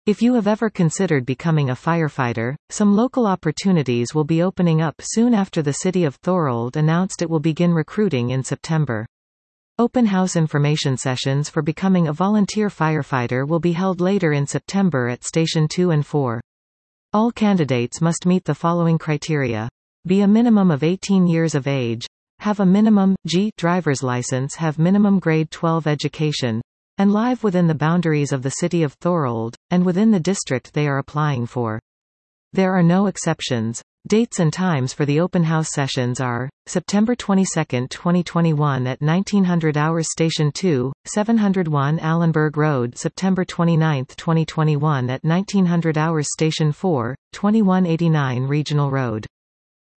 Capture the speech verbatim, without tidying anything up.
If you have ever considered becoming a firefighter, some local opportunities will be opening up soon after the city of Thorold announced it will begin recruiting in September. Open house information sessions for becoming a volunteer firefighter will be held later in September at Station two and four. All candidates must meet the following criteria. Be a minimum of eighteen years of age, have a minimum G driver's license, have minimum grade twelve education, and live within the boundaries of the city of Thorold, and within the district they are applying for. There are no exceptions. Dates and times for the open house sessions are, September twenty-second twenty twenty-one at nineteen hundred hours Station two, seven oh one Allenberg Road, September twenty-ninth twenty twenty-one at nineteen hundred hours Station four, twenty-one eighty-nine Regional Road.